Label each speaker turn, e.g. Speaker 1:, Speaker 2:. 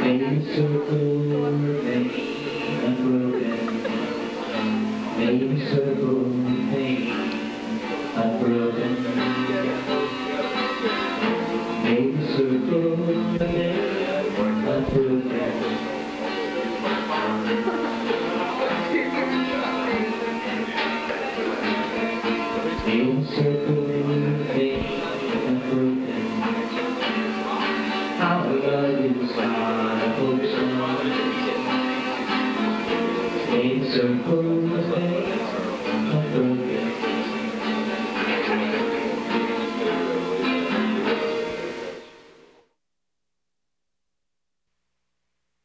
Speaker 1: Made a circle of pain unbroken. Made a circle of pain unbroken. Made a circle of pain unbroken. Made a circle of pain unbroken. How I love you, God, I hope so. Made a circle of pain unbroken.